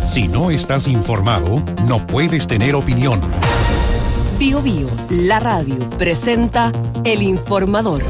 Si no estás informado, no puedes tener opinión. Bio Bio, la radio, presenta El Informador.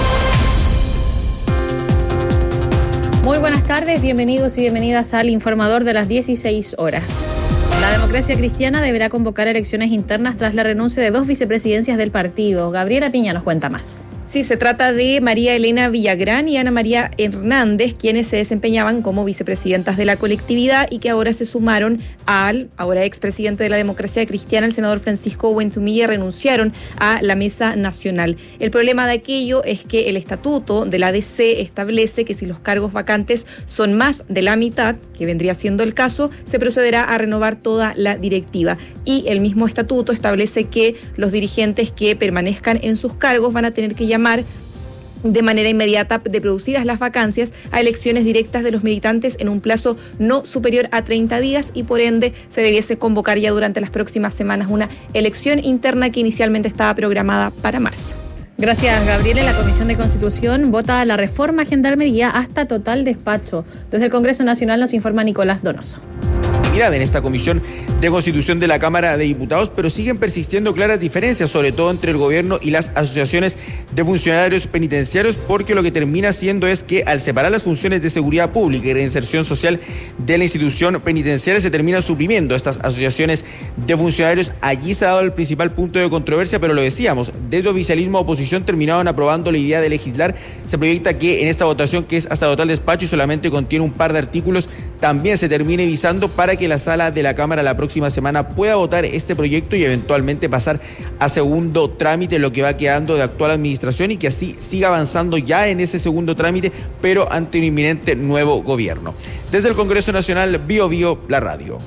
Muy buenas tardes, bienvenidos y bienvenidas al Informador de las 16 horas. La Democracia Cristiana deberá convocar elecciones internas tras la renuncia de 2 vicepresidencias del partido. Gabriela Piña nos cuenta más. Sí, se trata de María Elena Villagrán y Ana María Hernández, quienes se desempeñaban como vicepresidentas de la colectividad y que ahora se sumaron al ahora expresidente de la Democracia Cristiana, el senador Francisco Buentumilla, renunciaron a la mesa nacional. El problema de aquello es que el estatuto de la DC establece que si los cargos vacantes son más de la mitad, que vendría siendo el caso, se procederá a renovar toda la directiva. Y el mismo estatuto establece que los dirigentes que permanezcan en sus cargos van a tener que llamar de manera inmediata, de producidas las vacancias, a elecciones directas de los militantes en un plazo no superior a 30 días y por ende se debiese convocar ya durante las próximas semanas una elección interna que inicialmente estaba programada para marzo. Gracias, Gabriela. La Comisión de Constitución vota la reforma a Gendarmería hasta total despacho. Desde el Congreso Nacional nos informa Nicolás Donoso. En esta Comisión de Constitución de la Cámara de Diputados, pero siguen persistiendo claras diferencias, sobre todo entre el gobierno y las asociaciones de funcionarios penitenciarios, porque lo que termina siendo es que al separar las funciones de seguridad pública y reinserción social de la institución penitenciaria, se terminan suprimiendo estas asociaciones de funcionarios. Allí se ha dado el principal punto de controversia, pero lo decíamos, desde oficialismo a oposición terminaron aprobando la idea de legislar. Se proyecta que en esta votación, que es hasta total despacho y solamente contiene un par de artículos, también se termine visando para que la sala de la Cámara la próxima semana pueda votar este proyecto y eventualmente pasar a segundo trámite, lo que va quedando de actual administración, y que así siga avanzando ya en ese segundo trámite, pero ante un inminente nuevo gobierno. Desde el Congreso Nacional, Bio Bio, la radio.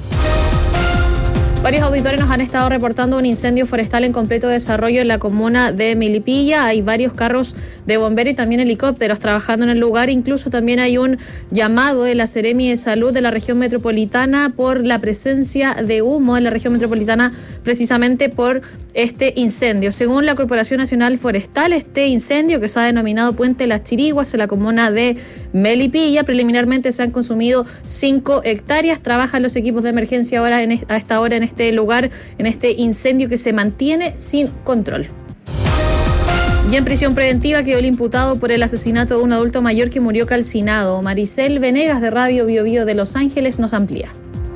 Varios auditores nos han estado reportando un incendio forestal en completo desarrollo en la comuna de Milipilla. Hay varios carros de bomberos y también helicópteros trabajando en el lugar. Incluso también hay un llamado de la Seremi de Salud de la región metropolitana por la presencia de humo en la región metropolitana, precisamente por este incendio. Según la Corporación Nacional Forestal, este incendio, que se ha denominado Puente Las Chiriguas en la comuna de Melipilla, preliminarmente se han consumido 5 hectáreas. Trabajan los equipos de emergencia ahora a esta hora en este lugar, en este incendio que se mantiene sin control. Y en prisión preventiva quedó el imputado por el asesinato de un adulto mayor que murió calcinado. Maricel Venegas, de Radio Bio Bio de Los Ángeles, nos amplía.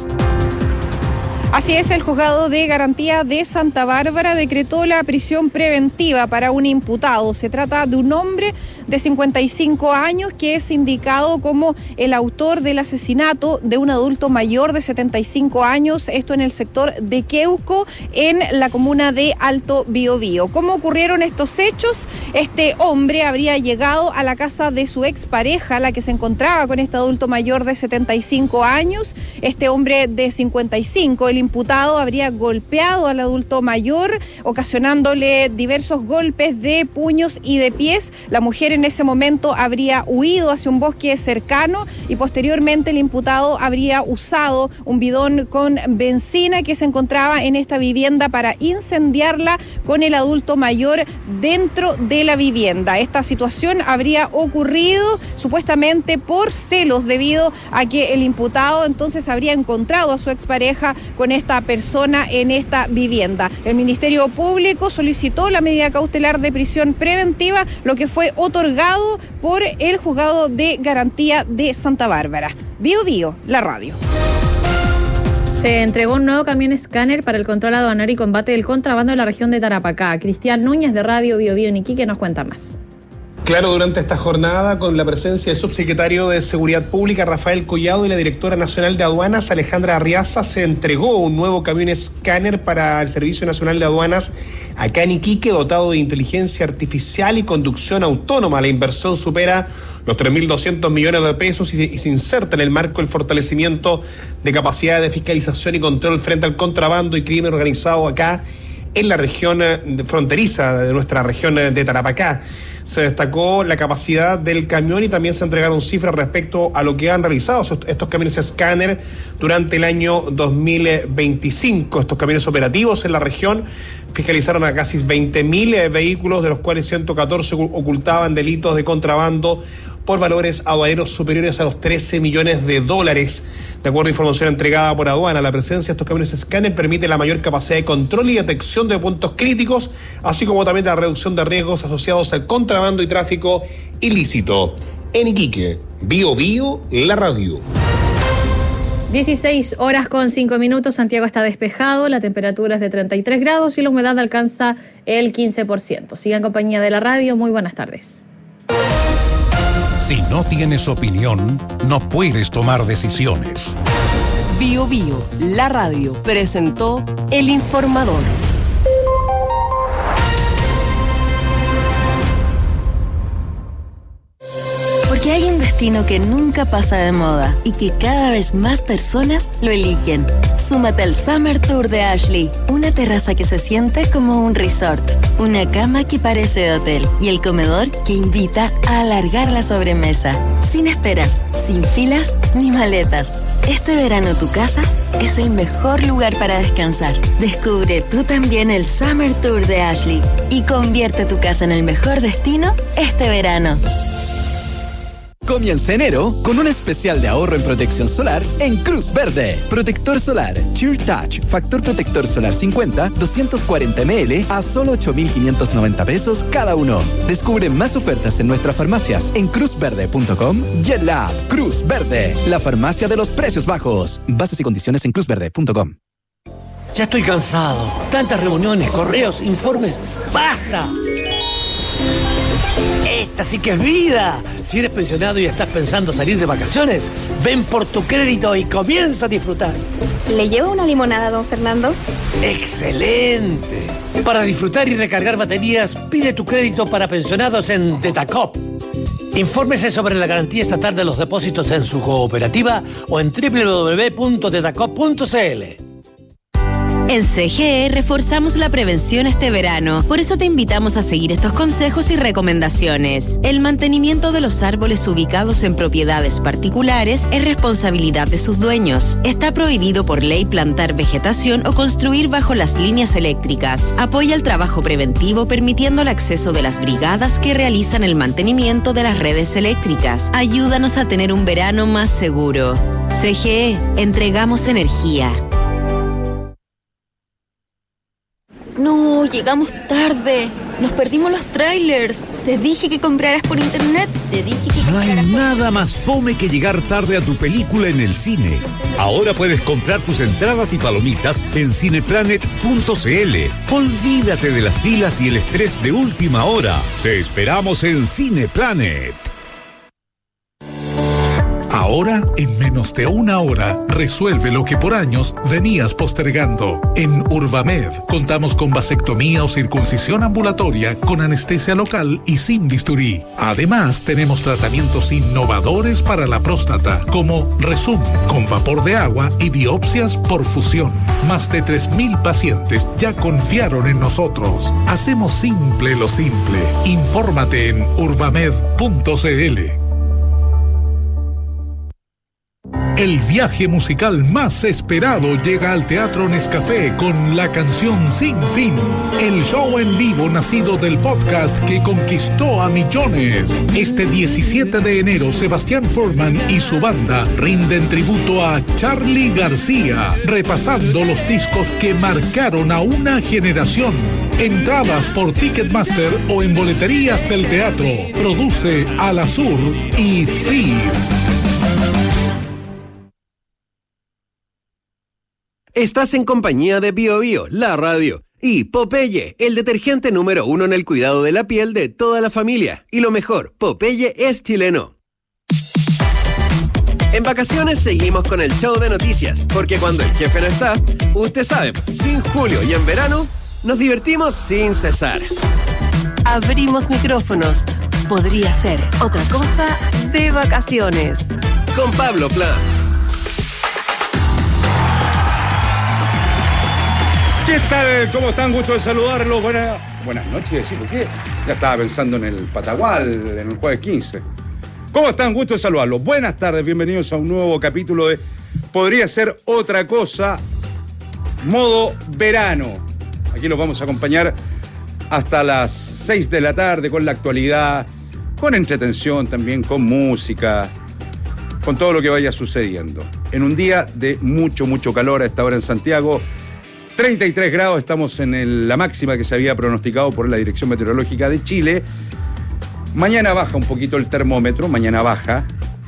Así es, el juzgado de garantía de Santa Bárbara decretó la prisión preventiva para un imputado. Se trata de un hombre de 55 años que es indicado como el autor del asesinato de un adulto mayor de 75 años, esto en el sector de Queuco, en la comuna de Alto Biobío. ¿Cómo ocurrieron estos hechos? Este hombre habría llegado a la casa de su expareja, la que se encontraba con este adulto mayor de 75 años. Este hombre de 55, el imputado, habría golpeado al adulto mayor, ocasionándole diversos golpes de puños y de pies. La mujer en ese momento habría huido hacia un bosque cercano y posteriormente el imputado habría usado un bidón con benzina que se encontraba en esta vivienda para incendiarla con el adulto mayor dentro de la vivienda. Esta situación habría ocurrido supuestamente por celos, debido a que el imputado entonces habría encontrado a su expareja con esta persona en esta vivienda. El Ministerio Público solicitó la medida cautelar de prisión preventiva, lo que fue otorgado por el juzgado de garantía de Santa Bárbara. Bio Bio, la radio. Se entregó un nuevo camión escáner para el control aduanero y combate del contrabando en la región de Tarapacá. Cristian Núñez, de Radio Bio Bio en Iquique, nos cuenta más. Claro, durante esta jornada, con la presencia del subsecretario de Seguridad Pública, Rafael Collado, y la directora nacional de Aduanas, Alejandra Arriaza, se entregó un nuevo camión escáner para el Servicio Nacional de Aduanas acá en Iquique, dotado de inteligencia artificial y conducción autónoma. La inversión supera los 3.200 millones de pesos y se inserta en el marco del fortalecimiento de capacidad de fiscalización y control frente al contrabando y crimen organizado acá en la región fronteriza de nuestra región de Tarapacá. Se destacó la capacidad del camión y también se entregaron cifras respecto a lo que han realizado estos camiones escáner durante el año 2025. Estos camiones operativos en la región fiscalizaron a casi 20.000 vehículos, de los cuales 114 ocultaban delitos de contrabando por valores aduaneros superiores a los $13 millones. De acuerdo a información entregada por aduana, la presencia de estos camiones escáner permite la mayor capacidad de control y detección de puntos críticos, así como también la reducción de riesgos asociados al contrabando y tráfico ilícito. En Iquique, Bio Bio, la radio. 16 horas con 5 minutos, Santiago está despejado, la temperatura es de 33 grados y la humedad alcanza el 15%. Siga en compañía de la radio, muy buenas tardes. Si no tienes opinión, no puedes tomar decisiones. Bio Bio, la radio, presentó El Informador. Porque hay un destino que nunca pasa de moda y que cada vez más personas lo eligen. Súmate al Summer Tour de Ashley, una terraza que se siente como un resort, una cama que parece de hotel y el comedor que invita a alargar la sobremesa. Sin esperas, sin filas ni maletas. Este verano tu casa es el mejor lugar para descansar. Descubre tú también el Summer Tour de Ashley y convierte tu casa en el mejor destino este verano. Comienza enero con un especial de ahorro en protección solar en Cruz Verde. Protector solar Sheer Touch, factor protector solar 50, 240 ml a solo 8.590 pesos cada uno. Descubre más ofertas en nuestras farmacias en cruzverde.com y en la app Cruz Verde, la farmacia de los precios bajos. Bases y condiciones en cruzverde.com. Ya estoy cansado. Tantas reuniones, correos, informes. ¡Basta! Esta sí que es vida. Si eres pensionado y estás pensando salir de vacaciones, ven por tu crédito y comienza a disfrutar. ¿Le llevo una limonada, don Fernando? ¡Excelente! Para disfrutar y recargar baterías, pide tu crédito para pensionados en Detacop. Infórmese sobre la garantía estatal de los depósitos en su cooperativa o en www.detacop.cl. En CGE reforzamos la prevención este verano. Por eso te invitamos a seguir estos consejos y recomendaciones. El mantenimiento de los árboles ubicados en propiedades particulares es responsabilidad de sus dueños. Está prohibido por ley plantar vegetación o construir bajo las líneas eléctricas. Apoya el trabajo preventivo permitiendo el acceso de las brigadas que realizan el mantenimiento de las redes eléctricas. Ayúdanos a tener un verano más seguro. CGE, entregamos energía. No, llegamos tarde. Nos perdimos los trailers. Te dije que compraras por internet. No hay nada más fome que llegar tarde a tu película en el cine. Ahora puedes comprar tus entradas y palomitas en cineplanet.cl. Olvídate de las filas y el estrés de última hora. Te esperamos en Cineplanet. Ahora, en menos de una hora, resuelve lo que por años venías postergando. En Urbamed contamos con vasectomía o circuncisión ambulatoria con anestesia local y sin bisturí. Además, tenemos tratamientos innovadores para la próstata, como Resum, con vapor de agua y biopsias por fusión. Más de 3.000 pacientes ya confiaron en nosotros. Hacemos simple lo simple. Infórmate en urbamed.cl. El viaje musical más esperado llega al Teatro Nescafé con la canción Sin Fin, el show en vivo nacido del podcast que conquistó a millones. Este 17 de enero, Sebastián Forman y su banda rinden tributo a Charly García, repasando los discos que marcaron a una generación. Entradas por Ticketmaster o en boleterías del teatro. Produce Alasur y FIS. Estás en compañía de Bio Bio, la radio, y Popeye, el detergente número 1 en el cuidado de la piel de toda la familia. Y lo mejor, Popeye es chileno. En vacaciones seguimos con el show de noticias, porque cuando el jefe no está, usted sabe, sin Julio y en verano, nos divertimos sin cesar. Abrimos micrófonos. Podría ser otra cosa de vacaciones. Con Pablo Plan. ¿Qué tal? ¿Cómo están? Gusto de saludarlos. Buenas noches, ¿sí? ¿Por qué? Ya estaba pensando en el Patagual, en el jueves 15. ¿Cómo están? Gusto de saludarlos. Buenas tardes, bienvenidos a un nuevo capítulo de Podría Ser Otra Cosa, modo verano. Aquí los vamos a acompañar hasta las 6 de la tarde con la actualidad, con entretención también, con música, con todo lo que vaya sucediendo. En un día de mucho, mucho calor a esta hora en Santiago, 33 grados, estamos en la máxima que se había pronosticado por la Dirección Meteorológica de Chile. Mañana baja un poquito el termómetro, mañana baja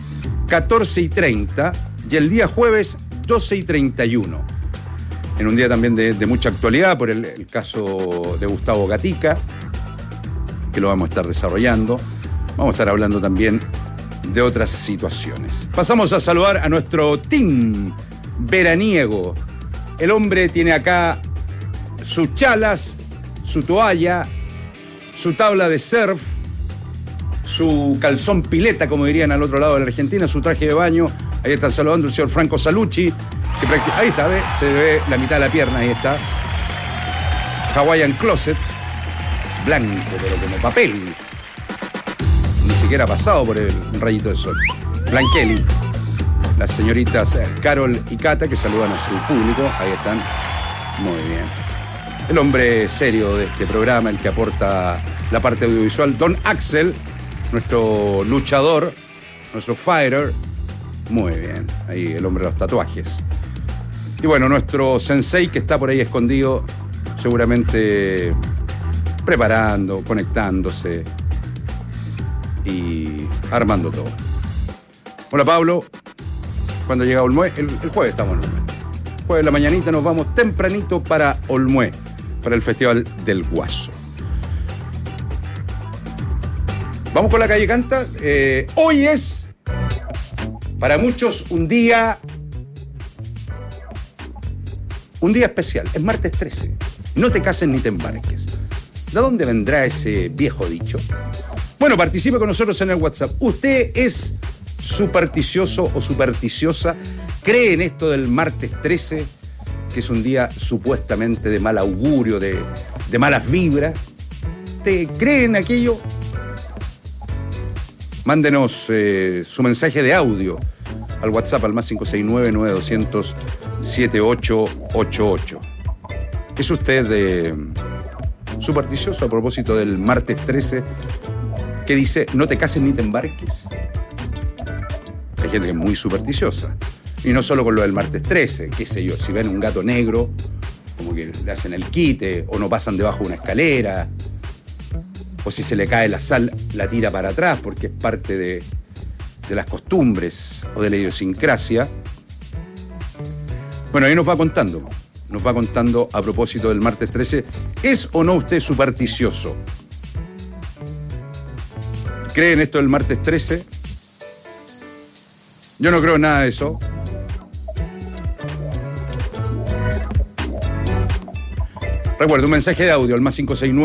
14:30 y el día jueves 12:31. En un día también de mucha actualidad por el caso de Gustavo Gatica, que lo vamos a estar desarrollando. Vamos a estar hablando también de otras situaciones. Pasamos a saludar a nuestro team veraniego. El hombre tiene acá sus chalas, su toalla, su tabla de surf, su calzón pileta, como dirían al otro lado de la Argentina, su traje de baño. Ahí está saludando el señor Franco Salucci. Ahí está, ¿ve? Se ve la mitad de la pierna, ahí está. Hawaiian Closet, blanco, pero como papel. Ni siquiera ha pasado por el rayito de sol. Blanquelli. Las señoritas Carol y Cata, que saludan a su público. Ahí están. Muy bien. El hombre serio de este programa, el que aporta la parte audiovisual, Don Axel, nuestro luchador, nuestro fighter. Muy bien. Ahí el hombre de los tatuajes. Y bueno, nuestro sensei, que está por ahí escondido, seguramente preparando, conectándose y armando todo. Hola, Pablo. ¿Cuándo llega Olmué? El jueves estamos en Olmué. Jueves en la mañanita nos vamos tempranito para Olmué, para el Festival del Guaso. Vamos con la calle Canta. Hoy es, para muchos, un día especial. Es martes 13. No te cases ni te embarques. ¿De dónde vendrá ese viejo dicho? Bueno, participe con nosotros en el WhatsApp. ¿Usted es supersticioso o supersticiosa? ¿Cree en esto del martes 13, que es un día supuestamente de mal augurio, de malas vibras? ¿Usted cree en aquello? Mándenos su mensaje de audio al WhatsApp al más 569-9200-7888. ¿Es usted supersticioso a propósito del martes 13 que dice no te cases ni te embarques? Hay gente que es muy supersticiosa. Y no solo con lo del martes 13, qué sé yo, si ven un gato negro, como que le hacen el quite, o no pasan debajo de una escalera, o si se le cae la sal, la tira para atrás, porque es parte de las costumbres o de la idiosincrasia. Bueno, ahí nos va contando a propósito del martes 13, ¿es o no usted supersticioso? ¿Cree en esto del martes 13? Yo no creo en nada de eso. Recuerda, un mensaje de audio al más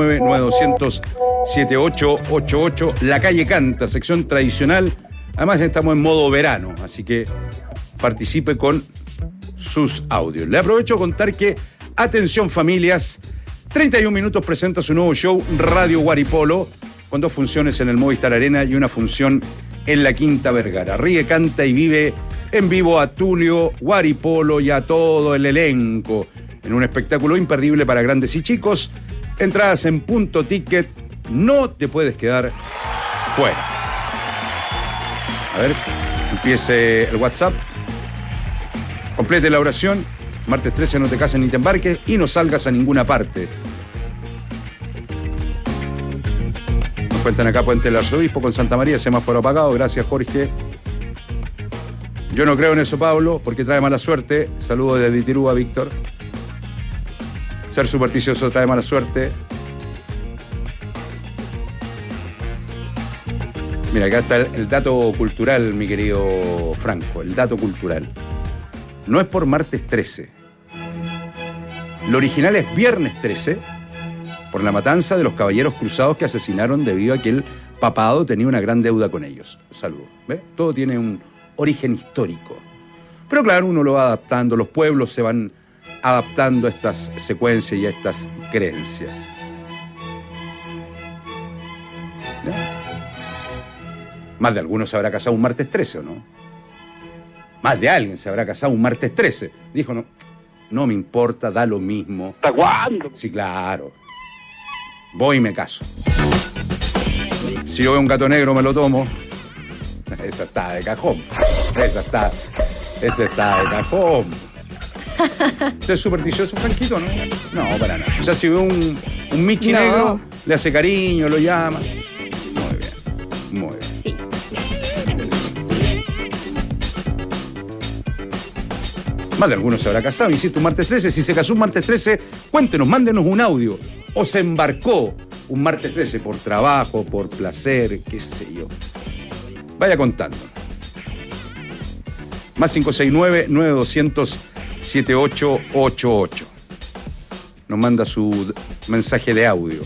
569-9200-7888. La calle Canta, sección tradicional. Además estamos en modo verano, así que participe con sus audios. Le aprovecho a contar que, atención familias, 31 Minutos presenta su nuevo show Radio Guaripolo, con 2 funciones en el Movistar Arena y una función en la Quinta Vergara. Ríe, canta y vive en vivo a Tulio Guaripolo y a todo el elenco en un espectáculo imperdible para grandes y chicos. Entradas en Punto Ticket. No te puedes quedar fuera. A ver, empiece el WhatsApp. Complete la oración. Martes 13, no te cases ni te embarques y no salgas a ninguna parte. Nos cuentan acá Puente del Arzobispo con Santa María, semáforo apagado. Gracias, Jorge. Yo no creo en eso, Pablo, porque trae mala suerte. Saludos desde Itirúa, Víctor. Ser supersticioso trae mala suerte. Mira, acá está el dato cultural, mi querido Franco. El dato cultural. No es por martes 13. Lo original es viernes 13, por la matanza de los caballeros cruzados que asesinaron debido a que el papado tenía una gran deuda con ellos. Saludos. ¿Ves? Todo tiene un origen histórico. Pero claro, uno lo va adaptando, los pueblos se van adaptando a estas secuencias y a estas creencias. ¿Ya? Más de algunos se habrá casado un martes 13, ¿o no? Más de alguien se habrá casado un martes 13. Dijo, no me importa, da lo mismo. ¿Hasta cuándo? Sí, claro. Voy y me caso. Si yo veo un gato negro me lo tomo. Esa está de cajón. Esa está de cajón. ¿Usted es supersticioso, Franquito? No, para nada. O sea, si ve un michi negro, le hace cariño, lo llama. Muy bien. Sí. Más de algunos se habrá casado, insisto, un martes 13. Si se casó un martes 13, cuéntenos, mándenos un audio. O se embarcó un martes 13 por trabajo, por placer, qué sé yo. Vaya contando. Más 569-9200-7888. Nos manda su mensaje de audio.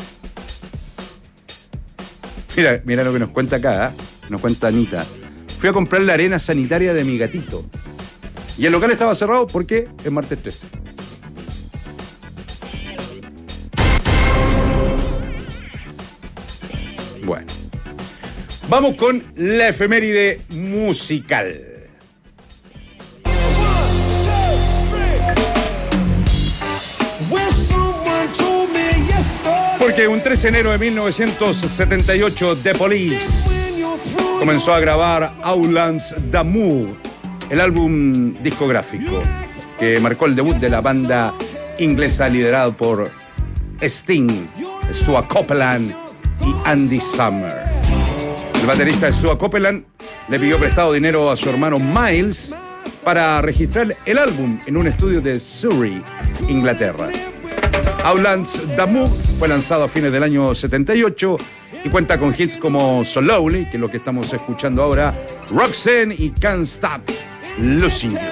Mira lo que nos cuenta acá, nos cuenta Anita. Fui a comprar la arena sanitaria de mi gatito. Y el local estaba cerrado porque es martes 13. Bueno. Vamos con la efeméride musical. Porque un 13 de enero de 1978, The Police comenzó a grabar Outlands d'Amour, el álbum discográfico que marcó el debut de la banda inglesa liderada por Sting, Stuart Copeland y Andy Summer. El baterista Stuart Copeland le pidió prestado dinero a su hermano Miles para registrar el álbum en un estudio de Surrey, Inglaterra. Outlands d'Amour fue lanzado a fines del año 78 y cuenta con hits como So Lonely, que es lo que estamos escuchando ahora, Roxanne y Can't Stop Losing You.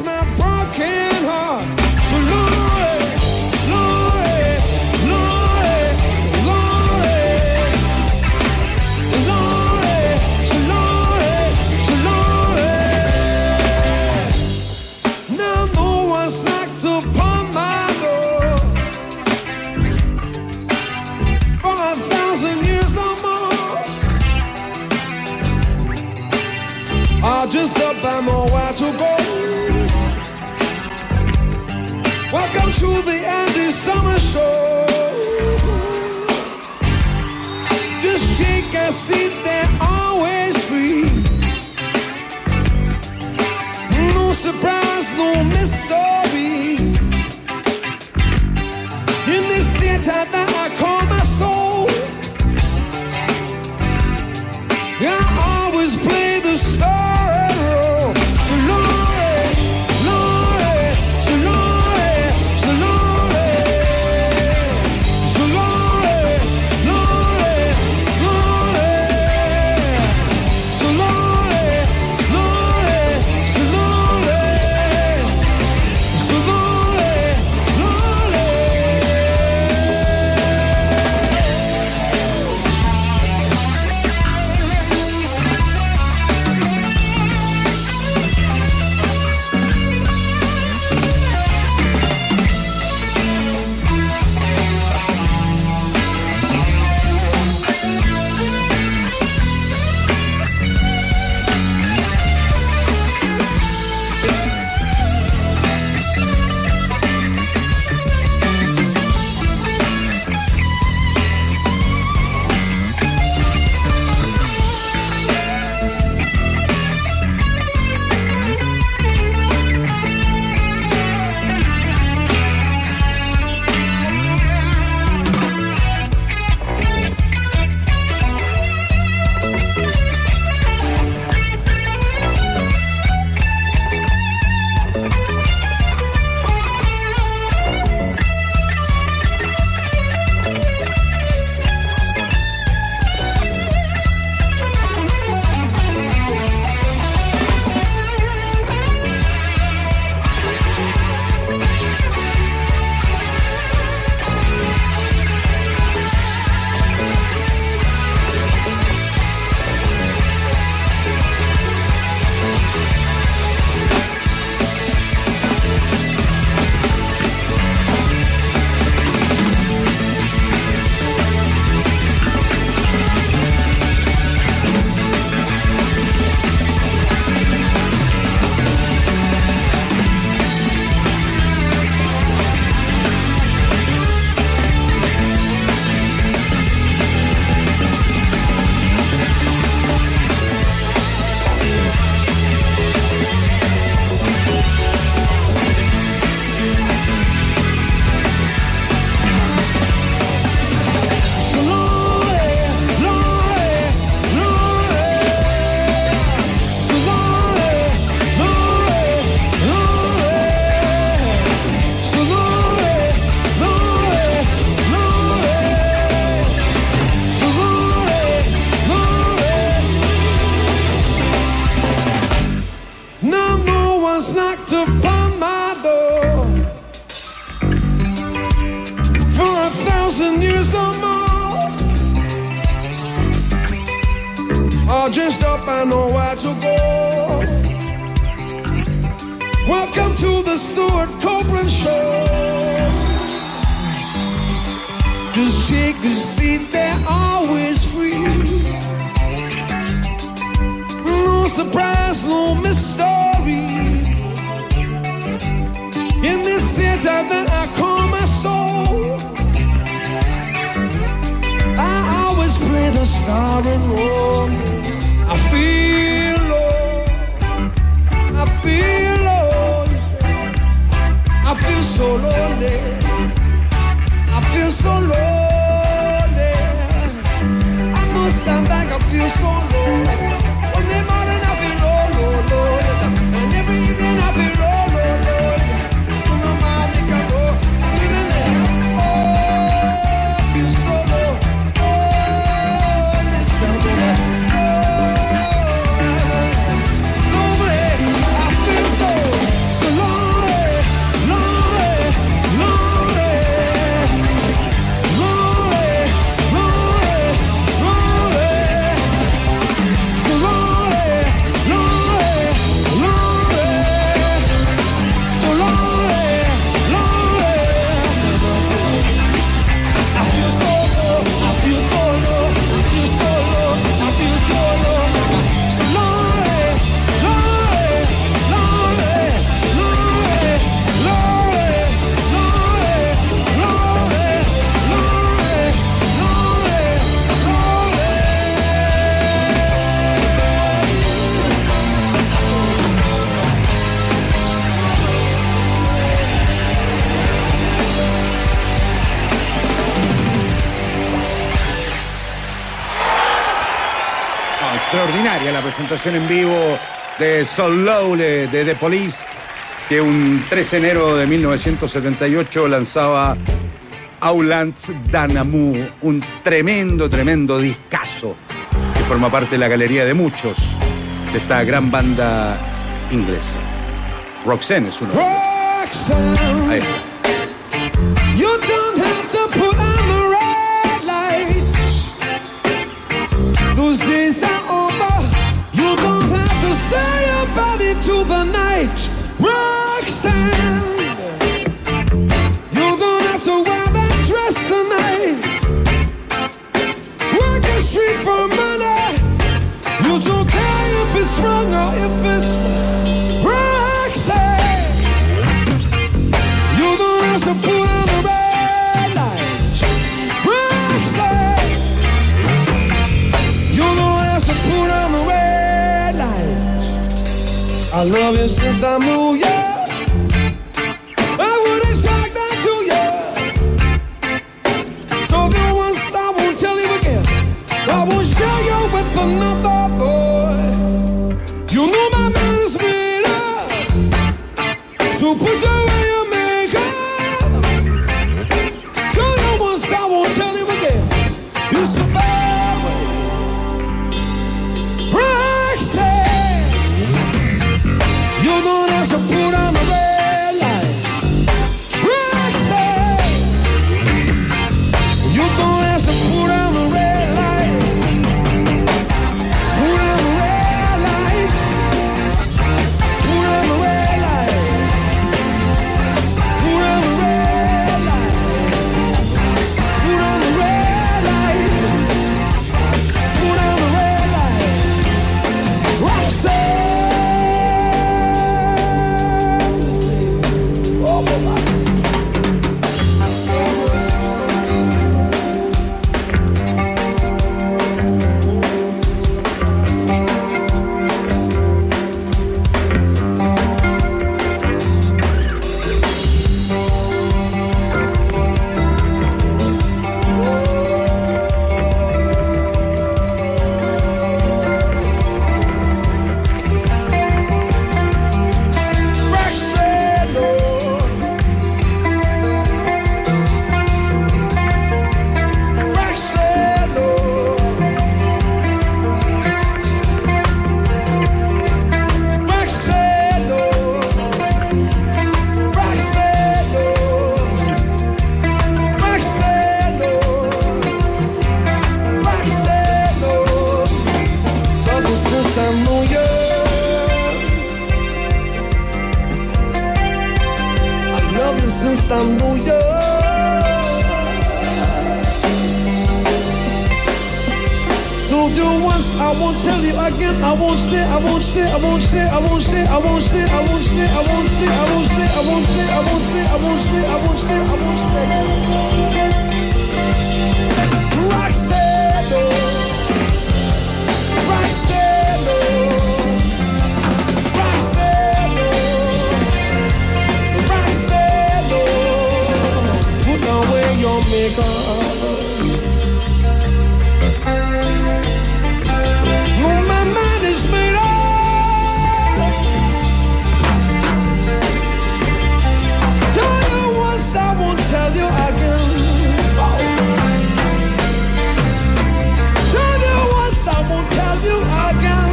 Just up, I know where to go. Welcome to the Andy Summer Show. Just shake a seat, they're always free. No surprise, no mystery. In this theater that I call my soul, I always play the star. all dressed up, I know where to go. Welcome to the Stuart Copeland Show. Just shake the seat, they're always free. No surprise, no mystery. In this theater that I call my soul, I always play the starring role. I feel low, I feel low, I feel so lonely, I feel so lonely. I must stand back, I feel so low. When they morning I feel low, low, low. And every evening I feel low, low, low. So my mind make a low, feeling there. Oh, I feel so low. Oh, listen to me. Oh, lonely, I feel so lonely, lonely, lonely, lonely, lonely, lonely, so lonely, lonely, lonely, so lonely, lonely. I feel so low, I feel so low, I feel so low, I feel so low. So lonely, lonely, lonely, lonely, lonely, lonely, lonely, lonely, Extraordinaria la presentación en vivo de So Lonely de The Police, que un 3 de enero de 1978 lanzaba Aulands d'Amour, un tremendo, tremendo discazo que forma parte de la galería de muchos de esta gran banda inglesa. Roxanne es uno de ellos. Roxanne, Ahí está. you don't have to put on the red lights. Those days are over. You don't have to say your body to the night. Roxanne, you don't have to wear that dress tonight. Work the street for money. You don't care if it's wrong or if it's Roxanne. You don't have to put on the red lights. Roxanne, you don't have to put on the red lights. I love you since I knew you. I would expect that to you. Told you once, I won't tell you again. I won't share you with another boy. You know my man is bitter, so put away your makeup. Told you once, I won't tell you again. You so bad way. Roxanne, you don't have to put on the red light. Roxanne, you don't have to put on the red light. since I'm New York. I love you since I'm New York. Told you once, I won't tell you again. I won't stay, I won't stay, I won't stay, I won't stay, I won't stay, I won't stay, I won't stay, I won't stay, I won't stay, I won't stay, I won't stay, I won't stay, I won't stay. Roxanne, Roxanne, Roxanne, Roxanne, put away your makeup. Tell you again. Tell you once, I won't tell you again.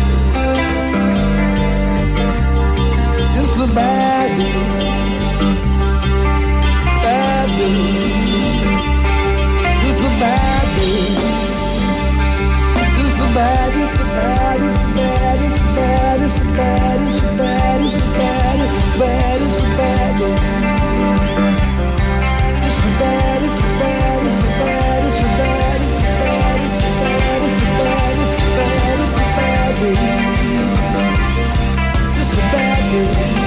It's a bad news. Bad news. It's a bad news. It's a bad, it's a bad, it's a bad, it's a bad, it's a bad, it's a bad, it's a bad, it's a bad, it's a bad. Bad, it's bad, it's bad, it's bad, it's bad, it's bad, it's bad, it's bad, it's bad, it's bad.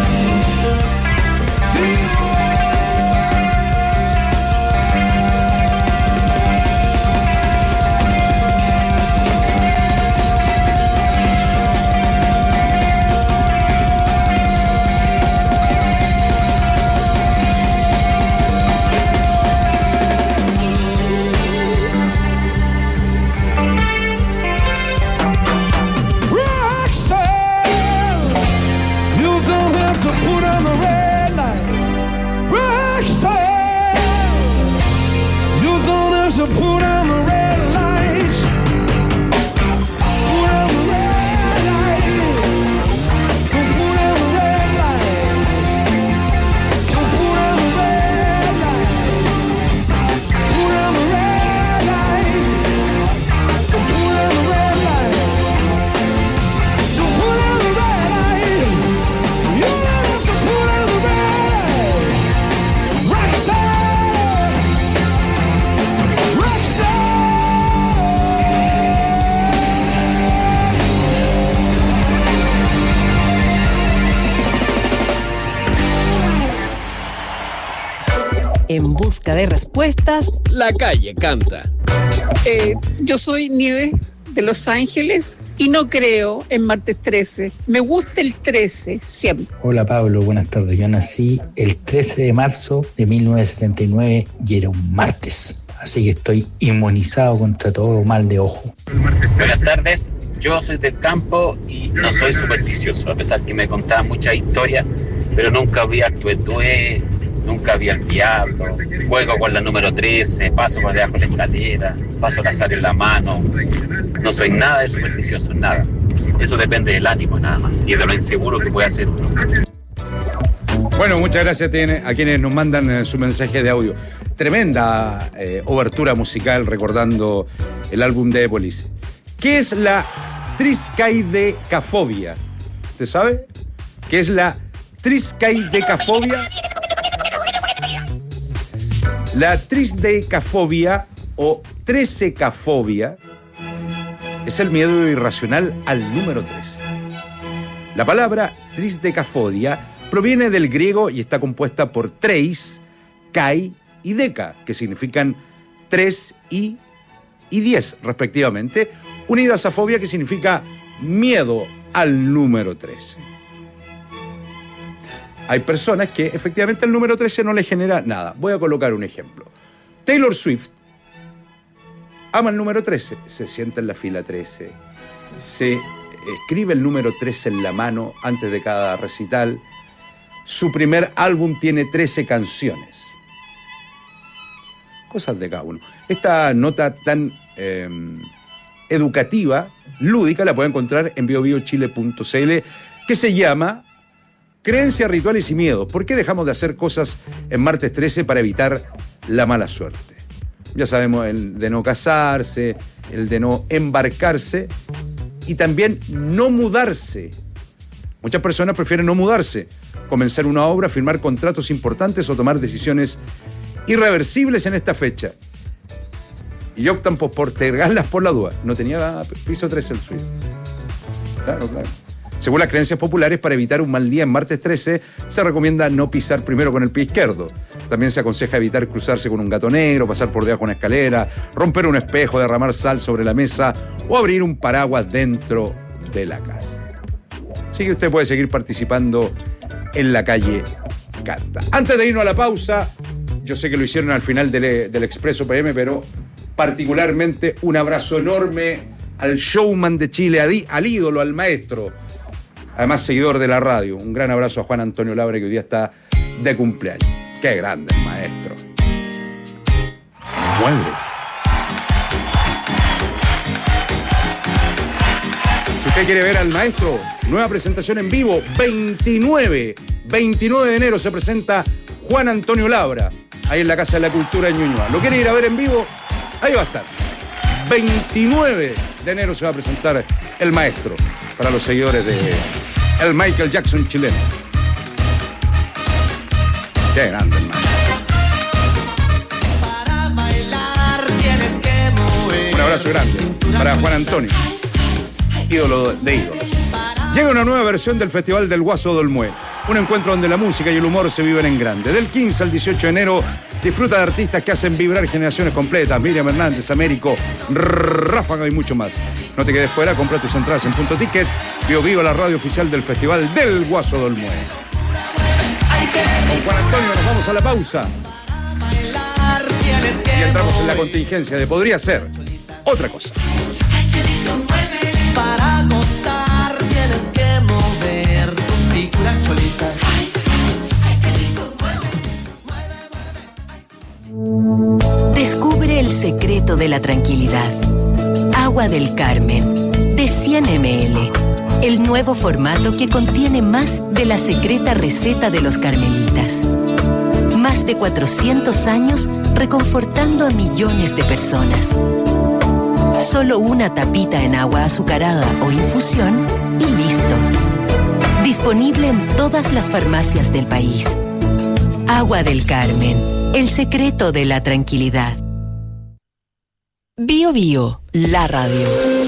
So put on the red lights. Put on the red light. Put on the red light. Put on the red light. Put on the red light. Put on the red light. Put on the red light. You have to put on the red light. Right side. En busca de respuestas, La Calle canta. Yo soy Nieves de Los Ángeles y no creo en martes 13. Me gusta el 13 siempre. Hola Pablo, buenas tardes. Yo nací el 13 de marzo de 1979 y era un martes. Así que estoy inmunizado contra todo mal de ojo. Buenas tardes. Yo soy del campo y no soy supersticioso, a pesar que me contaban muchas historias, pero nunca vi Artuetue, nunca vi al diablo, juego con la número 13, paso por debajo de la escalera, paso la sal en la mano. No soy nada de supersticioso, nada. Eso depende del ánimo nada más y de lo inseguro que puede hacer uno. Bueno, muchas gracias a quienes nos mandan su mensaje de audio. Tremenda obertura musical recordando el álbum de The Police. ¿Qué es la triskaidecafobia? ¿Usted sabe? ¿Qué es la triskaidecafobia? La triskaidecafobia o trececafobia es el miedo irracional al número 13. La palabra triskaidecafobia proviene del griego y está compuesta por treis, kai y deca, que significan 3 y 10 respectivamente, unidas a fobia, que significa miedo al número 13. Hay personas que efectivamente el número 13 no les genera nada. Voy a colocar un ejemplo. Taylor Swift ama el número 13. Se sienta en la fila 13. Se escribe el número 13 en la mano antes de cada recital. Su primer álbum tiene 13 canciones. Cosas de cada uno. Esta nota tan educativa, lúdica, la puede encontrar en biobiochile.cl, que se llama Creencias, Rituales y Miedos. ¿Por qué dejamos de hacer cosas en martes 13 para evitar la mala suerte? Ya sabemos, el de no casarse, el de no embarcarse y también no mudarse. Muchas personas prefieren no mudarse, comenzar una obra, firmar contratos importantes o tomar decisiones irreversibles en esta fecha. Y optan por postergarlas por la duda. No tenía piso 13 el suyo. Claro. Según las creencias populares, para evitar un mal día en martes 13, se recomienda no pisar primero con el pie izquierdo. También se aconseja evitar cruzarse con un gato negro, pasar por debajo de una escalera, romper un espejo, derramar sal sobre la mesa o abrir un paraguas dentro de la casa. Así que usted puede seguir participando en la calle Canta. Antes de irnos a la pausa, yo sé que lo hicieron al final del Expreso PM, pero particularmente un abrazo enorme al showman de Chile, al ídolo, al maestro, además seguidor de la radio. Un gran abrazo a Juan Antonio Labra, que hoy día está de cumpleaños. Qué grande el maestro. Mueve. Si usted quiere ver al maestro, nueva presentación en vivo, 29 de enero se presenta Juan Antonio Labra, ahí en la Casa de la Cultura de Ñuñoa. ¿Lo quiere ir a ver en vivo? Ahí va a estar. 29 de enero se va a presentar el maestro, para los seguidores de el Michael Jackson chileno. Qué grande el maestro. Un abrazo grande para Juan Antonio, ídolo de ídolos. Llega una nueva versión del Festival del Guaso de Olmué, un encuentro donde la música y el humor se viven en grande. Del 15 al 18 de enero disfruta de artistas que hacen vibrar generaciones completas: Miriam Hernández, Américo, Ráfaga y mucho más. No te quedes fuera, compra tus entradas en Punto Ticket. Vivo, la radio oficial del Festival del Guaso de Olmué. Con Juan Antonio nos vamos a la pausa y entramos en la contingencia de podría ser otra cosa. Para gozar tienes que mover tu figura cholita. Descubre el secreto de la tranquilidad. Agua del Carmen, de 100 ml. El nuevo formato que contiene más de la secreta receta de los carmelitas. Más de 400 años reconfortando a millones de personas. Solo una tapita en agua azucarada o infusión y listo. Disponible en todas las farmacias del país. Agua del Carmen, el secreto de la tranquilidad. Bio Bio, la radio.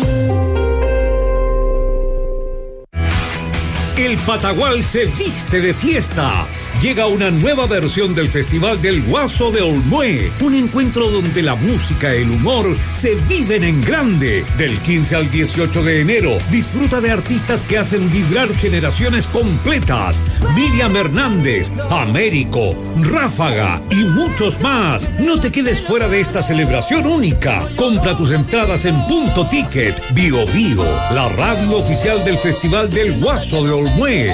El Patagual se viste de fiesta. Llega una nueva versión del Festival del Guaso de Olmué, un encuentro donde la música y el humor se viven en grande. Del 15 al 18 de enero, disfruta de artistas que hacen vibrar generaciones completas: Miriam Hernández, Américo, Ráfaga y muchos más. No te quedes fuera de esta celebración única. Compra tus entradas en Punto Ticket. Bio, la radio oficial del Festival del Guaso de Olmué.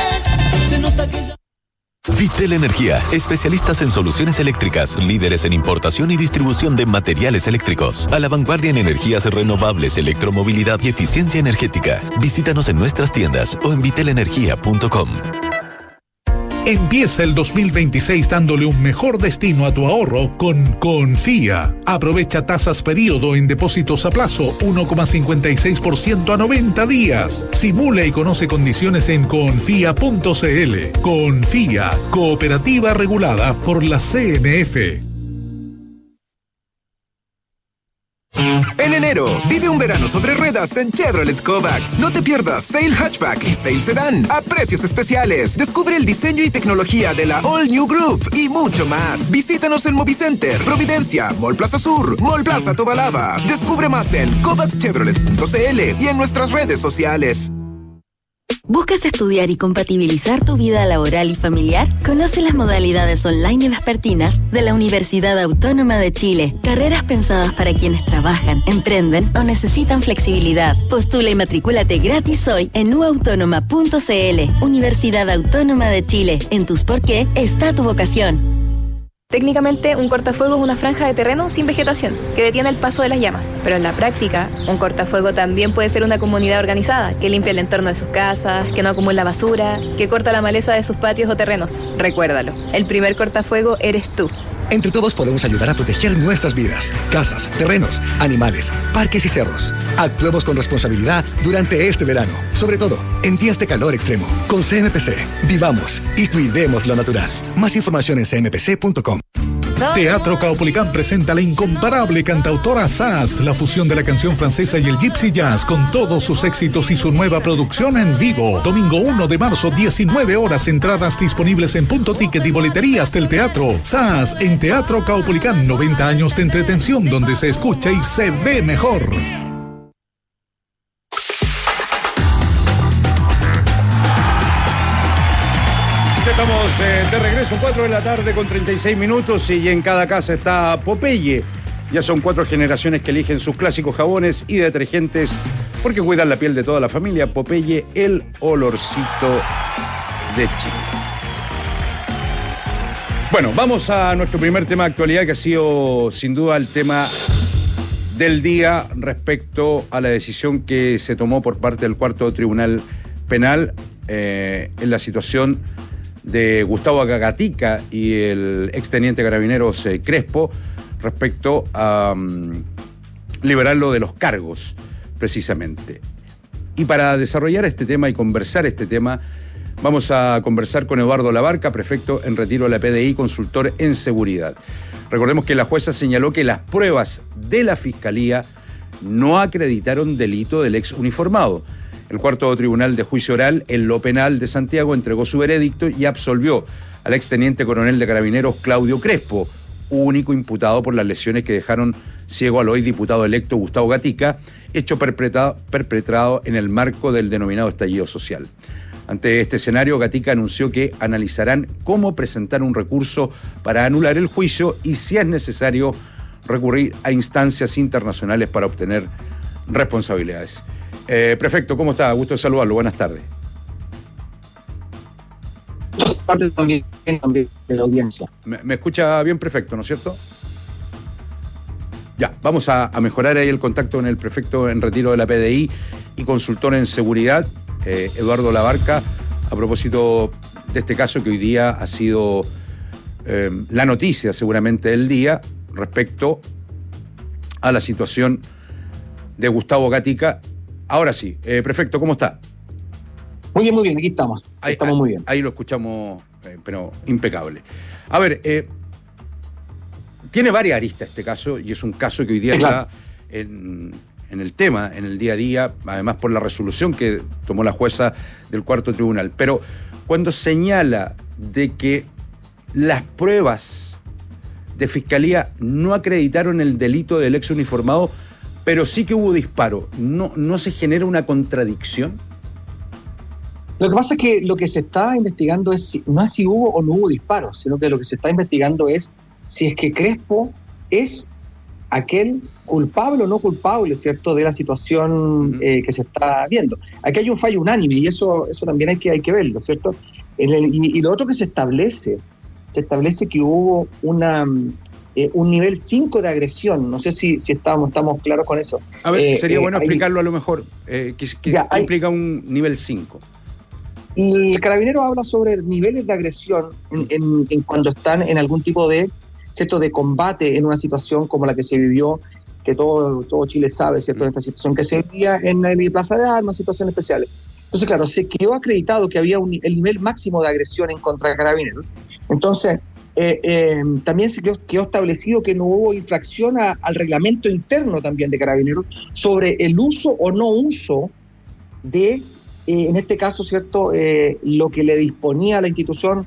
Vitel Energía, especialistas en soluciones eléctricas, líderes en importación y distribución de materiales eléctricos, a la vanguardia en energías renovables, electromovilidad y eficiencia energética. Visítanos en nuestras tiendas o en vitelenergia.com. Empieza el 2026 dándole un mejor destino a tu ahorro con Confía. Aprovecha tasas periodo en depósitos a plazo 1,56% a 90 días. Simula y conoce condiciones en confía.cl. Confía, cooperativa regulada por la CMF. En enero, vive un verano sobre ruedas en Chevrolet Kovacs. No te pierdas Sail Hatchback y Sail Sedan a precios especiales. Descubre el diseño y tecnología de la All New Group y mucho más. Visítanos en Movicenter, Providencia, Mall Plaza Sur, Mall Plaza Tobalaba. Descubre más en kovacschevrolet.cl y en nuestras redes sociales. ¿Buscas estudiar y compatibilizar tu vida laboral y familiar? Conoce las modalidades online y vespertinas de la Universidad Autónoma de Chile. Carreras pensadas para quienes trabajan, emprenden o necesitan flexibilidad. Postula y matricúlate gratis hoy en uautónoma.cl. Universidad Autónoma de Chile. En tus por qué está tu vocación. Técnicamente, un cortafuego es una franja de terreno sin vegetación, que detiene el paso de las llamas. Pero en la práctica, un cortafuego también puede ser una comunidad organizada, que limpia el entorno de sus casas, que no acumula basura, que corta la maleza de sus patios o terrenos. Recuérdalo, el primer cortafuego eres tú. Entre todos podemos ayudar a proteger nuestras vidas, casas, terrenos, animales, parques y cerros. Actuemos con responsabilidad durante este verano, sobre todo en días de calor extremo. Con CMPC, vivamos y cuidemos lo natural. Más información en cmpc.com. Teatro Caupolicán presenta la incomparable cantautora Sass, la fusión de la canción francesa y el gypsy jazz con todos sus éxitos y su nueva producción en vivo. Domingo 1 de marzo, 19 horas, entradas disponibles en Punto Ticket y boleterías del teatro. Sass en Teatro Caupolicán, 90 años de entretención donde se escucha y se ve mejor. Estamos de regreso, 4 de la tarde con 36 minutos y en cada casa está Popeye. Ya son 4 generaciones que eligen sus clásicos jabones y detergentes porque cuidan la piel de toda la familia. Popeye, el olorcito de Chile. Bueno, vamos a nuestro primer tema de actualidad, que ha sido sin duda el tema del día respecto a la decisión que se tomó por parte del Cuarto Tribunal Penal en la situación de Gustavo Gatica y el exteniente carabineros Crespo respecto a liberarlo de los cargos, precisamente. Y para desarrollar este tema y conversar este tema, vamos a conversar con Eduardo Labarca, prefecto en retiro de la PDI, consultor en seguridad. Recordemos que la jueza señaló que las pruebas de la Fiscalía no acreditaron delito del ex uniformado. El Cuarto Tribunal de Juicio Oral en lo Penal de Santiago entregó su veredicto y absolvió al exteniente coronel de Carabineros Claudio Crespo, único imputado por las lesiones que dejaron ciego al hoy diputado electo Gustavo Gatica, hecho perpetrado en el marco del denominado estallido social. Ante este escenario, Gatica anunció que analizarán cómo presentar un recurso para anular el juicio y, si es necesario, recurrir a instancias internacionales para obtener responsabilidades. Prefecto, ¿cómo está? Gusto de saludarlo. Buenas tardes. También de la audiencia. ¿Me escucha bien, prefecto, no es cierto? Ya, vamos a mejorar ahí el contacto con el prefecto en retiro de la PDI y consultor en seguridad, Eduardo Labarca, a propósito de este caso que hoy día ha sido la noticia seguramente del día respecto a la situación de Gustavo Gatica. Ahora sí, prefecto, ¿cómo está? Muy bien, aquí estamos. Estamos muy bien. Ahí lo escuchamos, pero impecable. A ver, tiene varias aristas este caso, y es un caso que hoy día está en el tema, en el día a día, además por la resolución que tomó la jueza del Cuarto Tribunal. Pero cuando señala de que las pruebas de Fiscalía no acreditaron el delito del ex uniformado, pero sí que hubo disparo, ¿no se genera una contradicción? Lo que pasa es que lo que se está investigando no es si hubo o no hubo disparos, sino que lo que se está investigando es si es que Crespo es aquel culpable o no culpable, ¿cierto?, de la situación que se está viendo. Aquí hay un fallo unánime y eso también hay que verlo, ¿cierto? Y lo otro que se establece que hubo un nivel 5 de agresión. No sé si estamos claros con eso. A ver, sería bueno explicarlo a lo mejor. ¿Qué implica un nivel 5? El carabinero habla sobre niveles de agresión en cuando están en algún tipo de, ¿cierto?, de combate en una situación como la que se vivió, que todo Chile sabe, ¿cierto?, esta situación que se vivía en la Plaza de Armas, situaciones especiales. Entonces, claro, se quedó acreditado que había el nivel máximo de agresión en contra de carabineros. Entonces, también se quedó establecido que no hubo infracción al reglamento interno también de carabineros sobre el uso o no uso de, en este caso, ¿cierto?, lo que le disponía a la institución,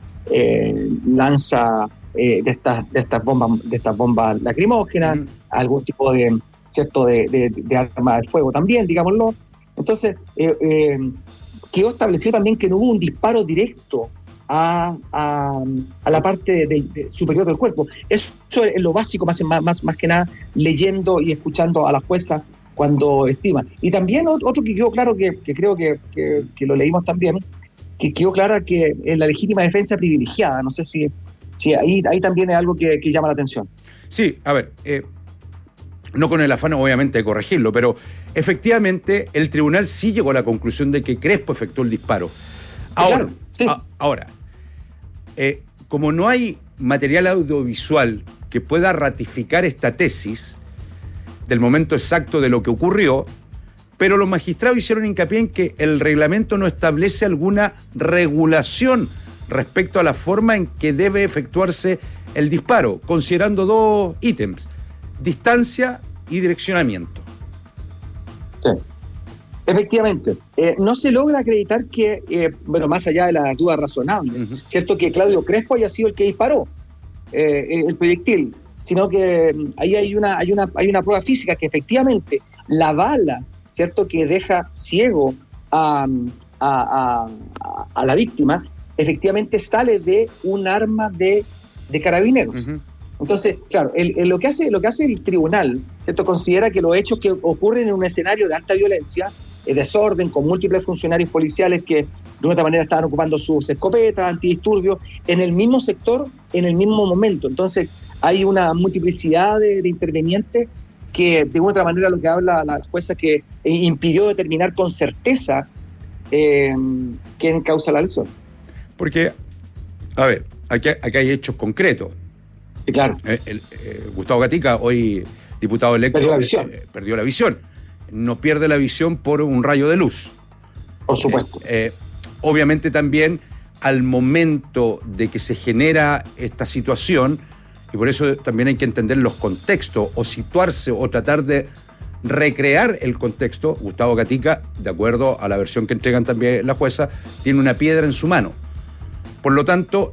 lanza de estas bombas lacrimógenas, algún tipo de, ¿cierto?, de arma de fuego también, digámoslo. Entonces, quedó establecido también que no hubo un disparo directo a la parte superior del cuerpo. Eso es lo básico, más que nada, leyendo y escuchando a la jueza cuando estiman. Y también otro que quedó claro, que creo que lo leímos también, que quedó claro que la legítima defensa privilegiada. No sé si ahí también es algo que llama la atención. Sí, a ver, no con el afán obviamente de corregirlo, pero efectivamente el tribunal sí llegó a la conclusión de que Crespo efectuó el disparo. Ahora, claro, sí. Ahora, como no hay material audiovisual que pueda ratificar esta tesis del momento exacto de lo que ocurrió, pero los magistrados hicieron hincapié en que el reglamento no establece alguna regulación respecto a la forma en que debe efectuarse el disparo, considerando dos ítems: distancia y direccionamiento. Sí. Efectivamente, no se logra acreditar que, más allá de la duda razonable, ¿cierto?, que Claudio Crespo haya sido el que disparó el proyectil, sino que ahí hay una prueba física que efectivamente la bala, ¿cierto?, que deja ciego a la víctima, efectivamente sale de un arma de carabineros. Entonces, claro, lo que hace el tribunal, ¿cierto?, considera que los hechos que ocurren en un escenario de alta violencia, desorden, con múltiples funcionarios policiales que de una otra manera estaban ocupando sus escopetas, antidisturbios, en el mismo sector, en el mismo momento. Entonces, hay una multiplicidad de intervenientes que de una otra manera lo que habla la jueza es que impidió determinar con certeza quién causa la lesión. Porque, a ver, aquí hay hechos concretos. Sí, claro. Gustavo Gatica, hoy diputado electo, perdió la visión. No pierde la visión por un rayo de luz. Por supuesto. Obviamente también al momento de que se genera esta situación, y por eso también hay que entender los contextos, o situarse, o tratar de recrear el contexto. Gustavo Gatica, de acuerdo a la versión que entregan también la jueza, tiene una piedra en su mano. Por lo tanto,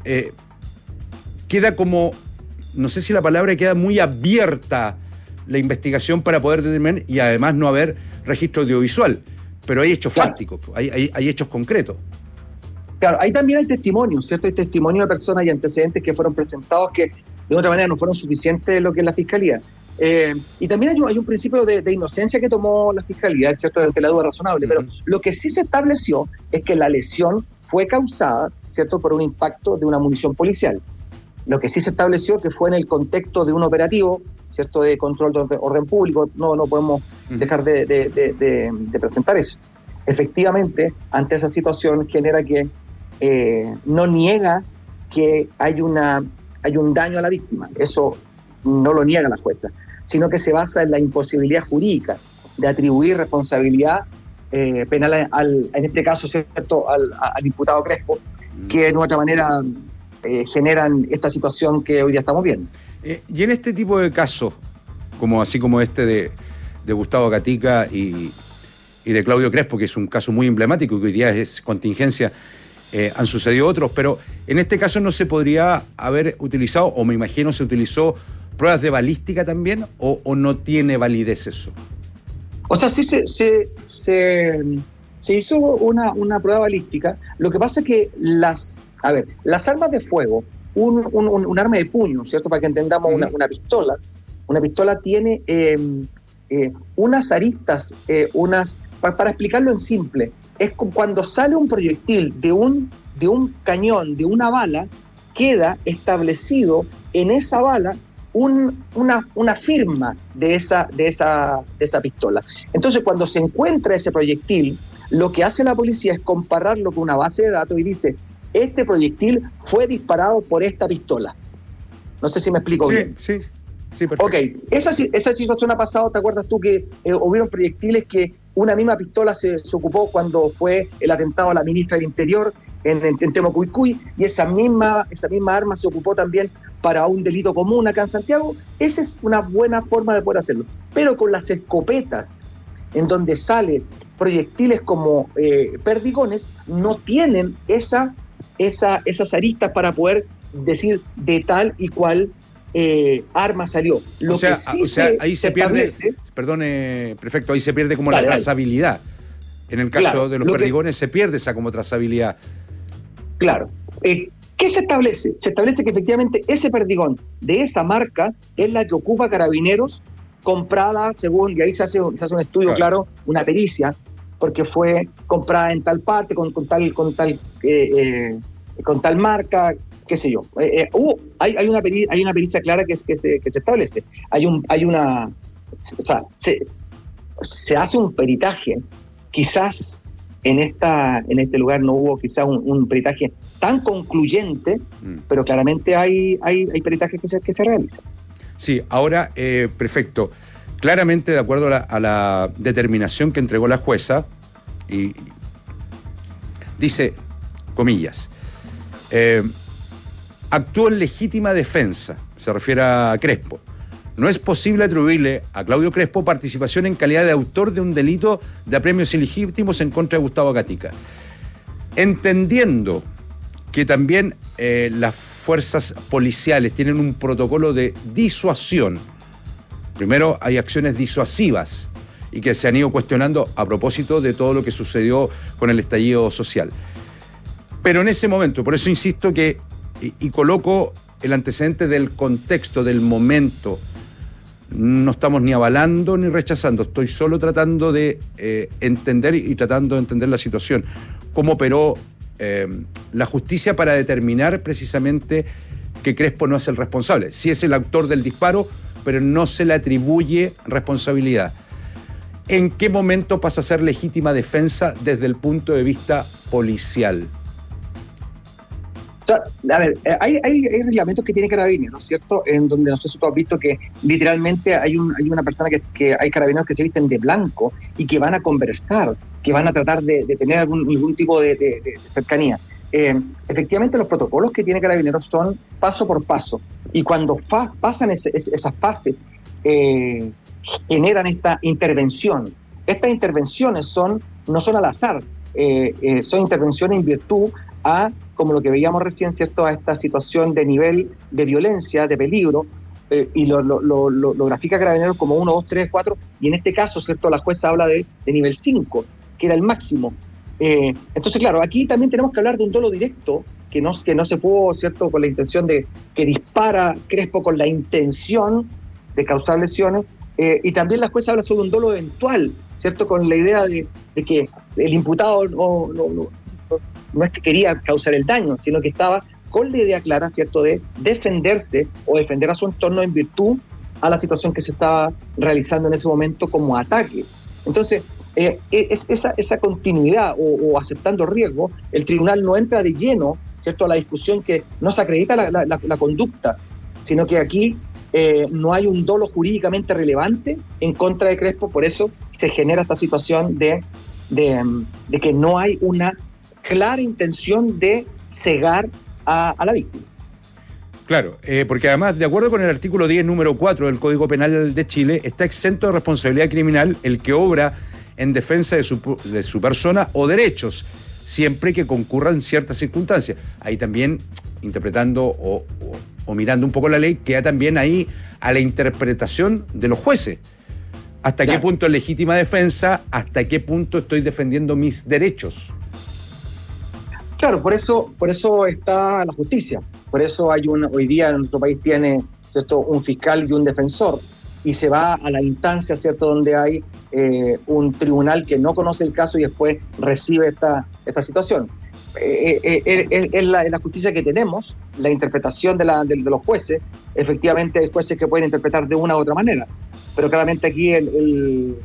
queda como, no sé si la palabra, queda muy abierta la investigación para poder determinar, y además no haber registro audiovisual. Pero hay hechos fácticos, hay hechos concretos. Claro, ahí también hay testimonios, ¿cierto? Hay testimonio de personas y antecedentes que fueron presentados que de otra manera no fueron suficientes de lo que es la Fiscalía. Y también hay un principio de inocencia que tomó la Fiscalía, ¿cierto?, ante la duda razonable. Pero lo que sí se estableció es que la lesión fue causada, ¿cierto?, por un impacto de una munición policial. Lo que sí se estableció que fue en el contexto de un operativo, ¿cierto?, de control de orden público. No podemos dejar de presentar eso. Efectivamente, ante esa situación genera que no niega que hay un daño a la víctima. Eso no lo niega la jueza, sino que se basa en la imposibilidad jurídica de atribuir responsabilidad penal en este caso, ¿cierto?, al diputado Crespo, que de otra manera generan esta situación que hoy día estamos viendo. Y en este tipo de casos, así como este de Gustavo Gatica y de Claudio Crespo, que es un caso muy emblemático, que hoy día es contingencia, han sucedido otros, pero en este caso no se podría haber utilizado, o me imagino se utilizó, pruebas de balística también, o no tiene validez eso. O sea, sí se hizo una prueba balística. Lo que pasa es que las armas de fuego, un arma de puño, ¿cierto?, para que entendamos, una pistola tiene unas aristas, para explicarlo en simple, es cuando sale un proyectil de un cañón, de una bala, queda establecido en esa bala una firma de esa pistola. Entonces, cuando se encuentra ese proyectil, lo que hace la policía es compararlo con una base de datos y dice: este proyectil fue disparado por esta pistola. No sé si me explico bien. Sí, perfecto. Ok, esa situación ha pasado. ¿Te acuerdas tú que hubieron proyectiles que una misma pistola se ocupó cuando fue el atentado a la ministra del Interior en Temocuycuy, y esa misma arma se ocupó también para un delito común acá en Santiago? Esa es una buena forma de poder hacerlo. Pero con las escopetas, en donde salen proyectiles como perdigones, no tienen esas aristas para poder decir de tal y cual arma salió. Ahí se pierde, perdone, prefecto, ahí se pierde como la trazabilidad. En el caso de los perdigones se pierde esa como trazabilidad. Claro. ¿Qué se establece? Se establece que efectivamente ese perdigón de esa marca es la que ocupa Carabineros, comprada según, y ahí se hace un estudio, claro, una pericia, porque fue comprada en tal parte, con tal marca, qué sé yo. Hay una pericia clara que se establece. Se hace un peritaje. Quizás en este lugar no hubo quizás un peritaje tan concluyente, pero claramente hay peritajes que se realizan. Sí, ahora, prefecto, claramente de acuerdo a la determinación que entregó la jueza, y dice, comillas, actuó en legítima defensa, se refiere a Crespo. No es posible atribuirle a Claudio Crespo participación en calidad de autor de un delito de apremios ilegítimos en contra de Gustavo Gatica. Entendiendo que también las fuerzas policiales tienen un protocolo de disuasión. Primero, hay acciones disuasivas y que se han ido cuestionando a propósito de todo lo que sucedió con el estallido social. Pero en ese momento, por eso insisto que, y coloco el antecedente del contexto, del momento, no estamos ni avalando ni rechazando, estoy solo tratando de entender y tratando de entender la situación. Cómo operó la justicia para determinar precisamente que Crespo no es el responsable. Sí es el autor del disparo, pero no se le atribuye responsabilidad. ¿En qué momento pasa a ser legítima defensa desde el punto de vista policial? O sea, a ver, hay reglamentos que tiene Carabineros, ¿no es cierto? En donde nosotros hemos visto que literalmente hay una persona que hay Carabineros que se visten de blanco y que van a conversar, que van a tratar de tener algún tipo de cercanía. Efectivamente, los protocolos que tiene Carabineros son paso por paso, y cuando pasan esas fases, generan esta intervención. Estas intervenciones no son al azar, son intervenciones en virtud a, como lo que veíamos recién, ¿cierto?, a esta situación de nivel de violencia, de peligro, y lo grafica Carabineros como 1, 2, 3, 4, y en este caso, ¿cierto?, la jueza habla de nivel 5, que era el máximo. Entonces, claro, aquí también tenemos que hablar de un dolo directo, que no se pudo, ¿cierto?, con la intención de que dispara Crespo con la intención de causar lesiones, y también la jueza habla sobre un dolo eventual, ¿cierto?, con la idea de que el imputado no es que quería causar el daño, sino que estaba con la idea clara, ¿cierto?, de defenderse o defender a su entorno en virtud a la situación que se estaba realizando en ese momento como ataque. Entonces, esa continuidad o aceptando riesgo, el tribunal no entra de lleno, ¿cierto?, a la discusión que no se acredita la conducta, sino que aquí no hay un dolo jurídicamente relevante en contra de Crespo, por eso se genera esta situación de que no hay una clara intención de cegar a la víctima. Claro, porque además, de acuerdo con el artículo 10, número 4 del Código Penal de Chile, está exento de responsabilidad criminal el que obra en defensa de su persona o derechos, siempre que concurran ciertas circunstancias. Ahí también, interpretando o mirando un poco la ley, queda también ahí a la interpretación de los jueces. ¿Hasta qué punto es legítima defensa? ¿Hasta qué punto estoy defendiendo mis derechos? Claro, por eso está la justicia. Por eso hoy día en nuestro país tiene, ¿cierto?, un fiscal y un defensor, y se va a la instancia, ¿cierto?, donde hay un tribunal que no conoce el caso y después recibe esta situación. Es la justicia que tenemos, la interpretación de los jueces. Efectivamente hay jueces que pueden interpretar de una u otra manera, pero claramente aquí el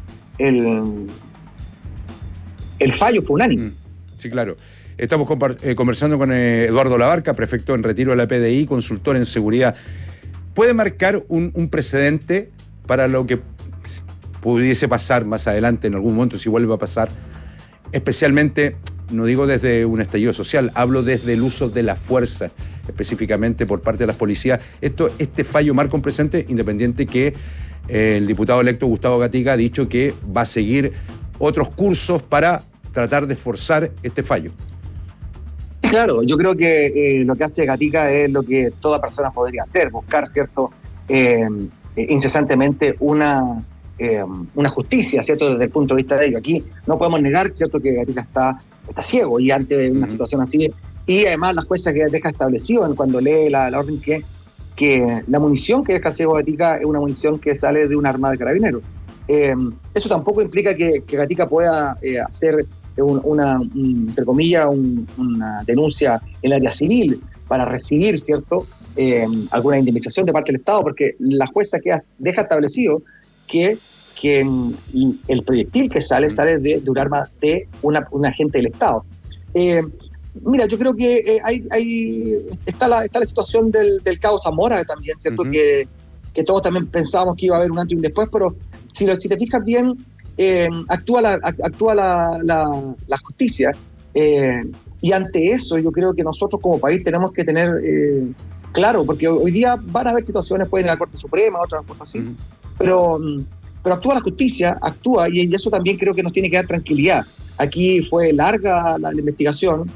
fallo fue unánime. Sí, claro. Estamos conversando con Eduardo Labarca, prefecto en retiro de la PDI, consultor en seguridad. ¿Puede marcar un precedente para lo que pudiese pasar más adelante, en algún momento, si vuelve a pasar? Especialmente, no digo desde un estallido social, hablo desde el uso de la fuerza, específicamente por parte de las policías. Este fallo marca un precedente, independiente que el diputado electo Gustavo Gatica ha dicho que va a seguir otros cursos para tratar de forzar este fallo. Claro, yo creo que lo que hace Gatica es lo que toda persona podría hacer, buscar, ¿cierto?, incesantemente una justicia, ¿cierto?, desde el punto de vista de ello. Aquí no podemos negar, ¿cierto?, que Gatica está ciego y ante una situación así, y además la jueza que deja establecido cuando lee la orden que la munición que deja ciego Gatica es una munición que sale de un arma de Carabineros. Eso tampoco implica que Gatica pueda hacer entre comillas, una denuncia en el área civil para recibir, ¿cierto?, alguna indemnización de parte del Estado, porque la jueza deja establecido que el proyectil que sale de un arma de un agente del Estado. Mira, yo creo que está la situación del caso Zamora también, ¿cierto? Uh-huh. Que todos también pensábamos que iba a haber un antes y un después, pero si te fijas bien, actúa la justicia, y ante eso yo creo que nosotros como país tenemos que tener claro, porque hoy día van a haber situaciones, pueden ir a la Corte Suprema, otras cosas así, uh-huh. pero actúa la justicia, y eso también creo que nos tiene que dar tranquilidad. Aquí fue larga la investigación.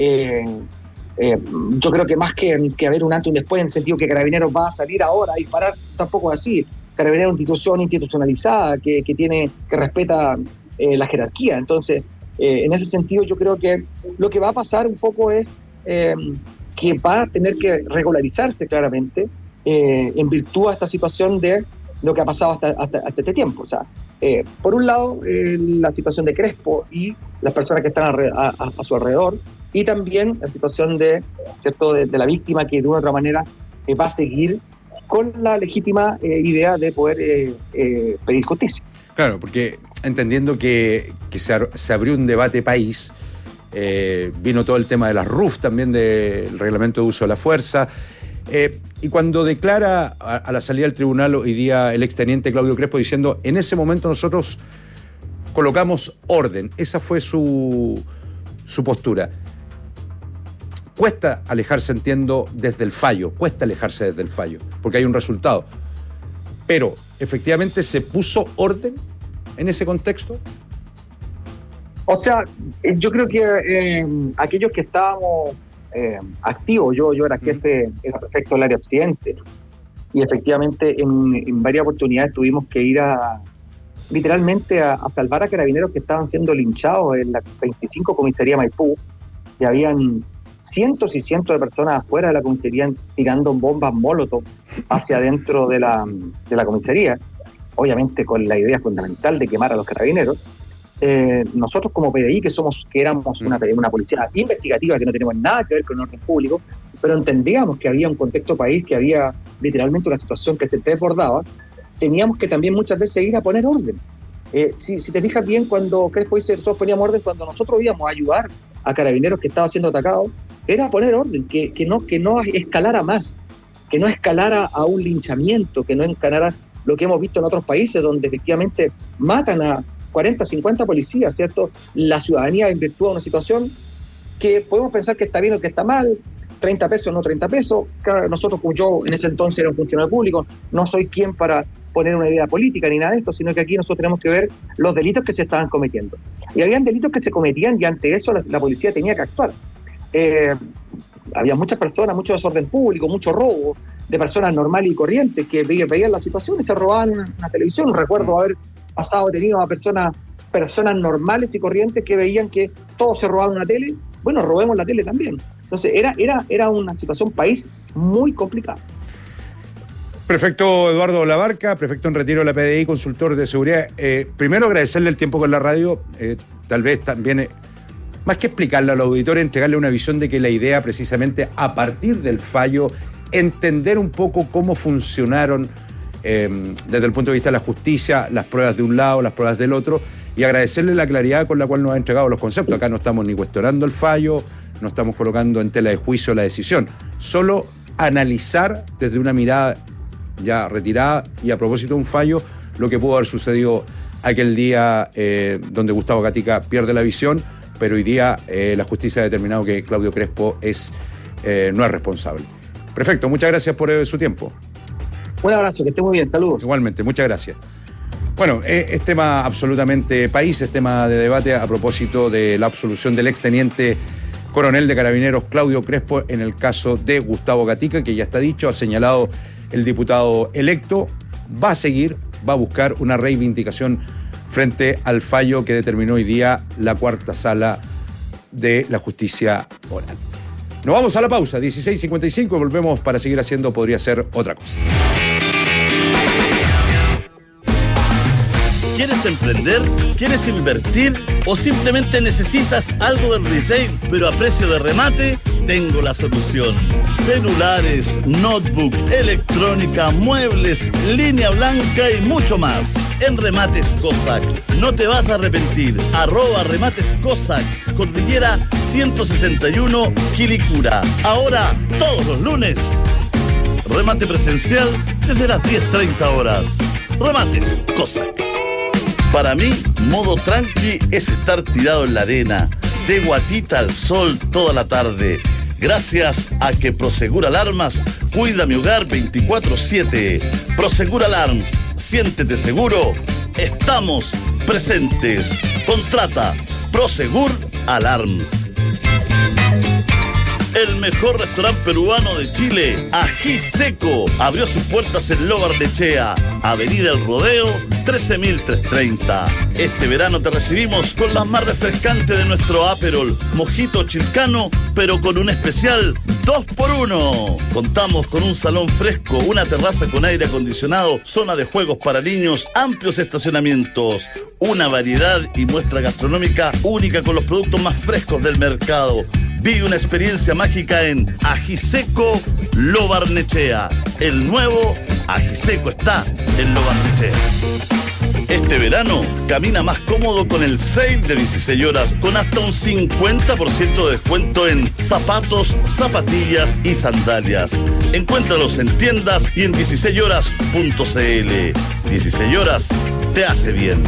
Yo creo que más que haber un antes y un después, en el sentido que Carabineros va a salir ahora y parar, tampoco es así. Carabineros es una institución institucionalizada que respeta la jerarquía. Entonces, en ese sentido, yo creo que lo que va a pasar un poco es que va a tener que regularizarse claramente en virtud de esta situación de lo que ha pasado hasta este tiempo. O sea, por un lado, la situación de Crespo y las personas que están a su alrededor, y también la situación de la víctima, que de una u otra manera va a seguir con la legítima idea de poder pedir justicia. Claro, porque entendiendo que se abrió un debate país, vino todo el tema de las RUF, también del reglamento de uso de la fuerza, y cuando declara a la salida del tribunal hoy día el exteniente Claudio Crespo diciendo, en ese momento nosotros colocamos orden, esa fue su postura. Cuesta alejarse, entiendo, desde el fallo, porque hay un resultado. Pero, ¿efectivamente se puso orden en ese contexto? O sea, yo creo que aquellos que estábamos activos, yo era jefe, era prefecto del área occidente, y efectivamente en varias oportunidades tuvimos que ir literalmente a salvar a carabineros que estaban siendo linchados en la 25 comisaría Maipú, y habían cientos y cientos de personas afuera de la comisaría tirando bombas molotov hacia adentro de la comisaría, obviamente con la idea fundamental de quemar a los carabineros. Nosotros como PDI, que éramos una policía investigativa, que no tenemos nada que ver con el orden público, pero entendíamos que había un contexto país, que había literalmente una situación que se desbordaba, teníamos que también muchas veces ir a poner orden. Si te fijas bien, cuando Crespo dice nosotros poníamos orden, cuando nosotros íbamos a ayudar a carabineros que estaban siendo atacados, era poner orden, que no escalara más, que no escalara a un linchamiento, que no escalara lo que hemos visto en otros países, donde efectivamente matan a 40, 50 policías, ¿cierto? La ciudadanía invirtúa una situación que podemos pensar que está bien o que está mal, 30 pesos o no 30 pesos. Nosotros, como yo en ese entonces era un funcionario público, no soy quien para poner una idea política ni nada de esto, sino que aquí nosotros tenemos que ver los delitos que se estaban cometiendo. Y habían delitos que se cometían y ante eso la policía tenía que actuar. Había muchas personas, mucho desorden público, mucho robo de personas normales y corrientes que veían la situación y se robaban una televisión. Recuerdo haber tenido a personas normales y corrientes que veían que todos se robaban una tele. Bueno, robemos la tele también. Entonces era una situación país muy complicada. Prefecto Eduardo Labarca, prefecto en retiro de la PDI, consultor de seguridad. Primero agradecerle el tiempo con la radio, tal vez también, más que explicarle al auditorio, entregarle una visión de que la idea precisamente a partir del fallo, entender un poco cómo funcionaron desde el punto de vista de la justicia, las pruebas de un lado, las pruebas del otro, y agradecerle la claridad con la cual nos ha entregado los conceptos. Acá no estamos ni cuestionando el fallo, no estamos colocando en tela de juicio la decisión, solo analizar desde una mirada ya retirada y a propósito de un fallo, lo que pudo haber sucedido aquel día donde Gustavo Gatica pierde la visión, pero hoy día la justicia ha determinado que Claudio Crespo no es responsable. Prefecto, muchas gracias por su tiempo. Un abrazo, que esté muy bien, saludos. Igualmente, muchas gracias. Bueno, es tema absolutamente país, es tema de debate a propósito de la absolución del exteniente coronel de Carabineros Claudio Crespo en el caso de Gustavo Gatica, que ya está dicho, ha señalado el diputado electo, va a seguir, va a buscar una reivindicación frente al fallo que determinó hoy día la cuarta sala de la justicia oral. Nos vamos a la pausa, 16:55, y volvemos para seguir haciendo Podría Ser Otra Cosa. ¿Quieres emprender? ¿Quieres invertir? ¿O simplemente necesitas algo en retail pero a precio de remate? tengo la solución. Celulares, notebook, electrónica, muebles, línea blanca y mucho más. En Remates Cossack. No te vas a arrepentir. @Remates Cossack. Cordillera 161, Quilicura. Ahora, todos los lunes. Remate presencial desde las 10:30 horas. Remates Cossack. Para mí, modo tranqui es estar tirado en la arena, de guatita al sol toda la tarde. Gracias a que Prosegur Alarmas cuida mi hogar 24/7. Prosegur Alarms, siéntete seguro. Estamos presentes. Contrata Prosegur Alarms. El mejor restaurante peruano de Chile, Ají Seco, abrió sus puertas en Lo Barnechea, Avenida El Rodeo, 13.330. Este verano te recibimos con las más refrescantes de nuestro Aperol, mojito chilcano, pero con un especial 2x1. Contamos con un salón fresco, una terraza con aire acondicionado, zona de juegos para niños, amplios estacionamientos, una variedad y muestra gastronómica única con los productos más frescos del mercado. Vive una experiencia mágica en Ají Seco Lo Barnechea. El nuevo Ají Seco está en Lo Barnechea. Este verano, camina más cómodo con el sale de 16 horas, con hasta un 50% de descuento en zapatos, zapatillas y sandalias. Encuéntralos en tiendas y en 16horas.cl. 16 horas te hace bien.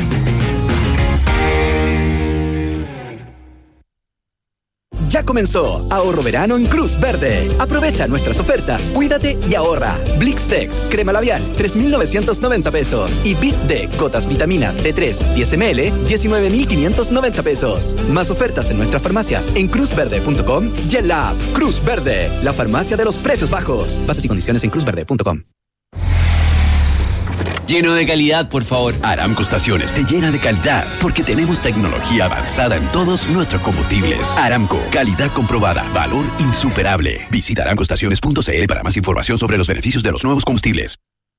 Ya comenzó Ahorro Verano en Cruz Verde. Aprovecha nuestras ofertas, cuídate y ahorra. Blixtex, crema labial, 3.990 pesos. Y Bit D, gotas vitamina D3, 10 ml, 19.590 pesos. Más ofertas en nuestras farmacias en cruzverde.com y en la app Cruz Verde, la farmacia de los precios bajos. Bases y condiciones en cruzverde.com. Lleno de calidad, por favor. Aramco Estaciones te llena de calidad porque tenemos tecnología avanzada en todos nuestros combustibles. Aramco, calidad comprobada, valor insuperable. Visita aramcoestaciones.cl para más información sobre los beneficios de los nuevos combustibles.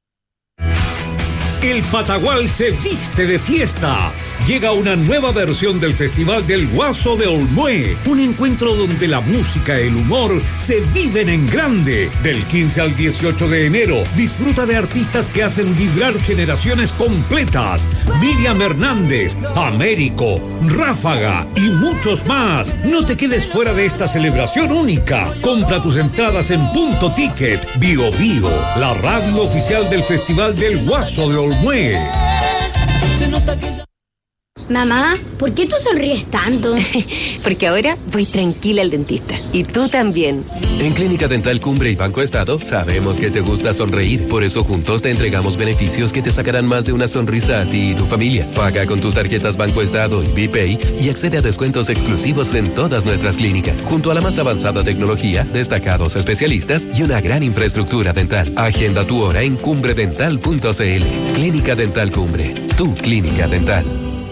El Patagual se viste de fiesta. Llega una nueva versión del Festival del Guaso de Olmué, un encuentro donde la música y el humor se viven en grande. Del 15 al 18 de enero, disfruta de artistas que hacen vibrar generaciones completas. Miriam Hernández, Américo, Ráfaga y muchos más. No te quedes fuera de esta celebración única. Compra tus entradas en Punto Ticket. Bio Bio, la radio oficial del Festival del Guaso de Olmué. Se nota que Mamá, ¿por qué tú sonríes tanto? Porque ahora voy tranquila al dentista. Y tú también. En Clínica Dental Cumbre y Banco Estado sabemos que te gusta sonreír. Por eso juntos te entregamos beneficios que te sacarán más de una sonrisa a ti y tu familia. Paga con tus tarjetas Banco Estado y BPay y accede a descuentos exclusivos en todas nuestras clínicas. Junto a la más avanzada tecnología, destacados especialistas y una gran infraestructura dental. Agenda tu hora en cumbredental.cl. Clínica Dental Cumbre. Tu clínica dental.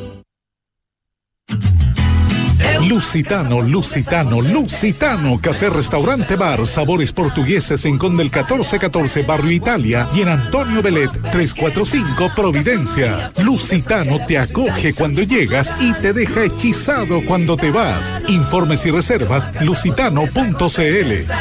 Lusitano, Lusitano, Lusitano, café, restaurante, bar, sabores portugueses en Conde el 1414, Barrio Italia y en Antonio Belet 345, Providencia. Lusitano te acoge cuando llegas y te deja hechizado cuando te vas. Informes y reservas, lusitano.cl.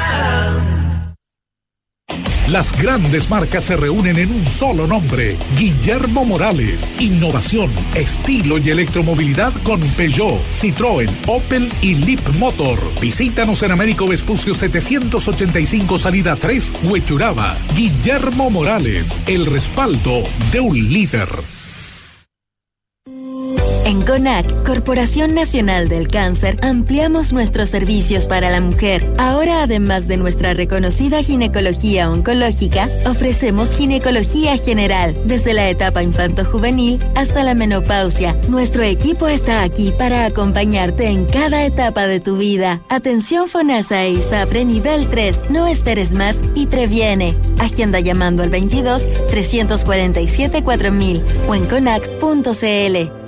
Las grandes marcas se reúnen en un solo nombre. Guillermo Morales. Innovación, estilo y electromovilidad con Peugeot, Citroën, Opel y Leap Motor. Visítanos en Américo Vespucio 785, salida 3, Huechuraba. Guillermo Morales, el respaldo de un líder. En CONAC, Corporación Nacional del Cáncer, ampliamos nuestros servicios para la mujer. Ahora, además de nuestra reconocida ginecología oncológica, ofrecemos ginecología general, desde la etapa infanto-juvenil hasta la menopausia. Nuestro equipo está aquí para acompañarte en cada etapa de tu vida. Atención FONASA e ISAPRE nivel 3. No esperes más y previene. Agenda llamando al 22 347 4000 o en conac.cl.